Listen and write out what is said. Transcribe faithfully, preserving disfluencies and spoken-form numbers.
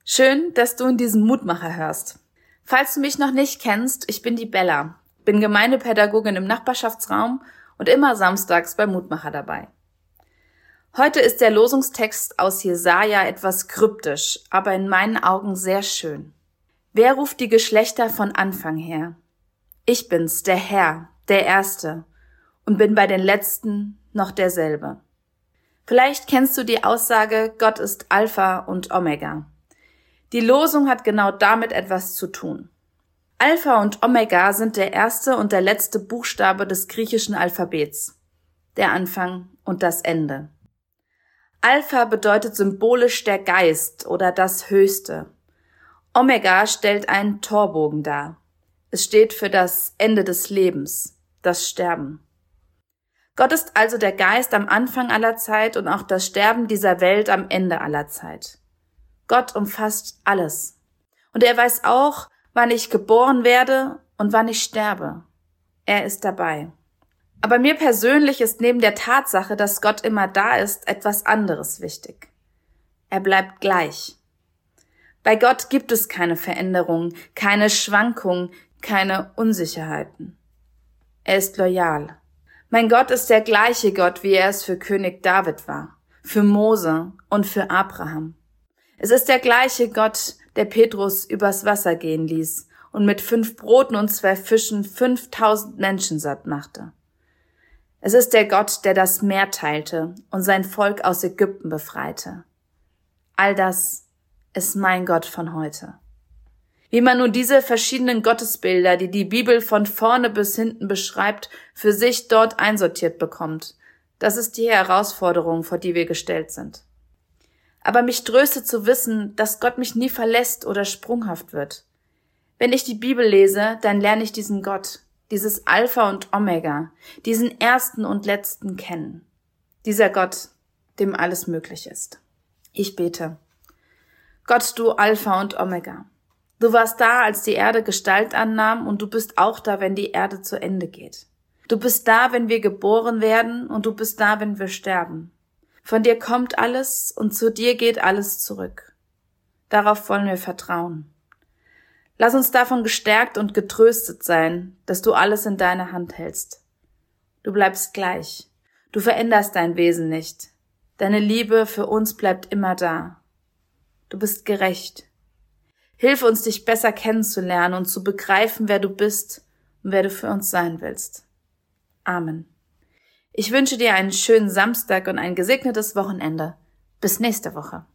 Schön, dass du in diesen Mutmacher hörst. Falls du mich noch nicht kennst, ich bin die Bella, bin Gemeindepädagogin im Nachbarschaftsraum und immer samstags beim Mutmacher dabei. Heute ist der Losungstext aus Jesaja etwas kryptisch, aber in meinen Augen sehr schön. Wer ruft die Geschlechter von Anfang her? Ich bin's, der Herr, der Erste, und bin bei den Letzten noch derselbe. Vielleicht kennst du die Aussage, Gott ist Alpha und Omega. Die Losung hat genau damit etwas zu tun. Alpha und Omega sind der erste und der letzte Buchstabe des griechischen Alphabets, der Anfang und das Ende. Alpha bedeutet symbolisch der Geist oder das Höchste. Omega stellt einen Torbogen dar. Es steht für das Ende des Lebens, das Sterben. Gott ist also der Geist am Anfang aller Zeit und auch das Sterben dieser Welt am Ende aller Zeit. Gott umfasst alles. Und er weiß auch, wann ich geboren werde und wann ich sterbe. Er ist dabei. Aber mir persönlich ist neben der Tatsache, dass Gott immer da ist, etwas anderes wichtig. Er bleibt gleich. Bei Gott gibt es keine Veränderung, keine Schwankungen, keine Unsicherheiten. Er ist loyal. Mein Gott ist der gleiche Gott, wie er es für König David war, für Mose und für Abraham. Es ist der gleiche Gott, der Petrus übers Wasser gehen ließ und mit fünf Broten und zwei Fischen fünftausend Menschen satt machte. Es ist der Gott, der das Meer teilte und sein Volk aus Ägypten befreite. All das ist mein Gott von heute. Wie man nun diese verschiedenen Gottesbilder, die die Bibel von vorne bis hinten beschreibt, für sich dort einsortiert bekommt, das ist die Herausforderung, vor die wir gestellt sind. Aber mich tröstet zu wissen, dass Gott mich nie verlässt oder sprunghaft wird. Wenn ich die Bibel lese, dann lerne ich diesen Gott, dieses Alpha und Omega, diesen Ersten und Letzten kennen. Dieser Gott, dem alles möglich ist. Ich bete. Gott, du Alpha und Omega. Du warst da, als die Erde Gestalt annahm, und du bist auch da, wenn die Erde zu Ende geht. Du bist da, wenn wir geboren werden, und du bist da, wenn wir sterben. Von dir kommt alles und zu dir geht alles zurück. Darauf wollen wir vertrauen. Lass uns davon gestärkt und getröstet sein, dass du alles in deiner Hand hältst. Du bleibst gleich. Du veränderst dein Wesen nicht. Deine Liebe für uns bleibt immer da. Du bist gerecht. Hilf uns, dich besser kennenzulernen und zu begreifen, wer du bist und wer du für uns sein willst. Amen. Ich wünsche dir einen schönen Samstag und ein gesegnetes Wochenende. Bis nächste Woche.